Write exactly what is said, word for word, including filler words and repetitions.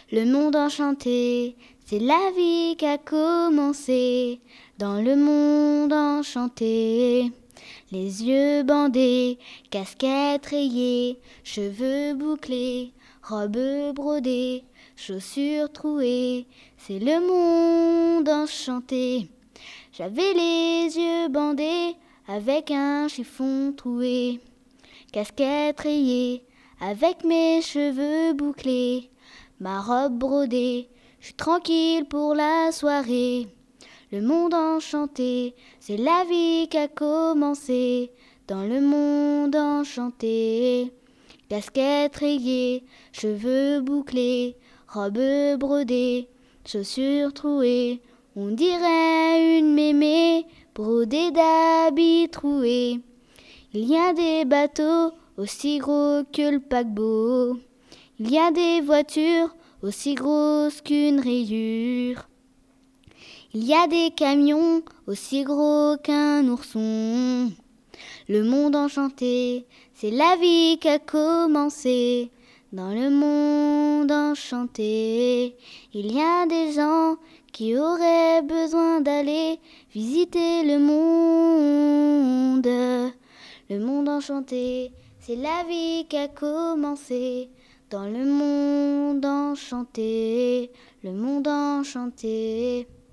Le monde enchanté, c'est la vie qui a commencé. Dans le monde enchanté, les yeux bandés, casquettes rayées, cheveux bouclés, robes brodées, chaussures trouées, c'est le monde enchanté. J'avais les yeux bandés avec un chiffon troué, casquette rayée avec mes cheveux bouclés, ma robe brodée, je suis tranquille pour la soirée. Le monde enchanté, c'est la vie qui a commencé. Dans le monde enchanté, casquette rayée, cheveux bouclés, robe brodée, chaussures trouées, on dirait une mémé brodée d'habits troués. Il y a des bateaux aussi gros que le paquebot. Il y a des voitures aussi grosses qu'une rayure. Il y a des camions aussi gros qu'un ourson. Le monde enchanté, c'est la vie qui a commencé. Dans le monde enchanté, il y a des gens qui auraient besoin d'aller visiter le monde. Le monde enchanté, c'est la vie qui a commencé. Dans le monde enchanté, le monde enchanté.